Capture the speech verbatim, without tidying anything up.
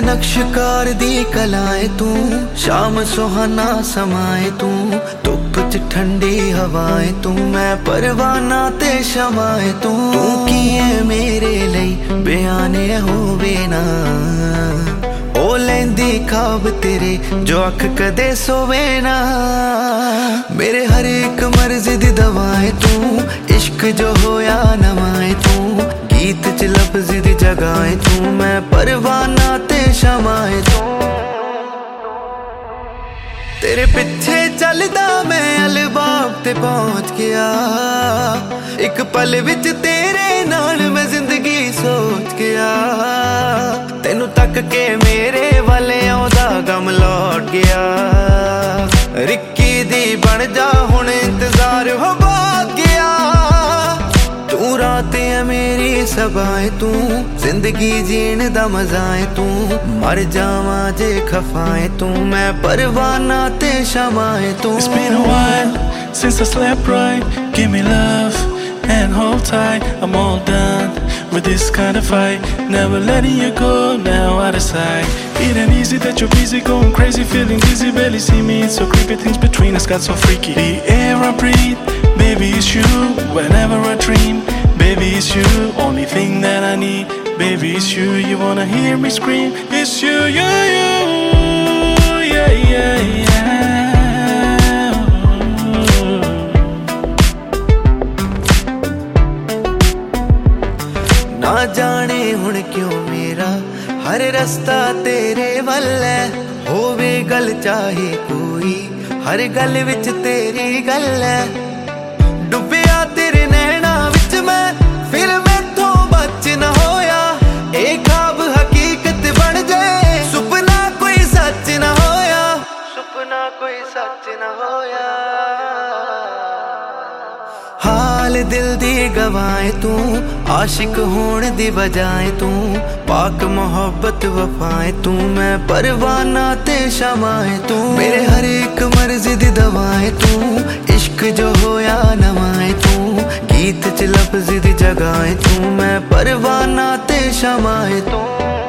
नक्शकार दी कलाए तू, शाम सुहाना समाए तू, धुप च ठंडी हवाएं तू, मैं परवाना ते शमाए तू। तू की है मेरे लई बयाने होवे ना, ओ लेंदी ख्वाब तेरे जो अख कदे सोवे ना। मेरे हर एक मर्ज दी दवाएं तू, इश्क जो होया नवाए तू, गीत च लफ्ज दी जगाए तू, मैं परवाना ते शमाए तू। तेरे पिछे चलदा मैं अलबाब ते पहुंच गया, एक पल विच तेरे नाल मैं जिंदगी सोच गया। तेनू तक के मेरे वाले आउंदा गम लौट गया, रिक्की दी बन जा हुण इंतजार हो भाग गया। तू रात है मेरी सबाए तू, जिंदगी जीण दा मजाए तू, मर जावां जे खफाए तू, मैं परवाना ते शमाए तू। It's been a while since I slept right, give me love and hold tight. I'm all done with this kind of fight, never letting you go, now out of sight. It ain't easy that you're busy, going crazy, feeling dizzy, barely see me, it's so creepy, things between us got so freaky. The air I breathe, baby it's you, whenever I dream, baby it's you, only thing that I need, baby it's you. You wanna hear me scream, it's you, you, you, yeah, yeah, yeah. ना जाने हुण क्यों मेरा हर रास्ता तेरे वल है, होवे गल चाहे कोई, हर गल विच तेरी गल है। डुबिया तेरे नैना विच मैं, फिर मैथों बच न होया, ए ख्वाब हकीकत बन जाए, सुपना कोई सच न होया, सुपना कोई सच न होया। हाल दिल दी गवाए तू, आशिक होण दी बजाए तू, पाक मोहब्बत वफाए तू, मैं परवाना ते शमाए तू। मेरे हर एक मर्ज दी दवाए तू, इश्क जो होया नवाए तू, गीत च लफ्ज दी जगाए तू, मैं परवाना ते शमाए तू।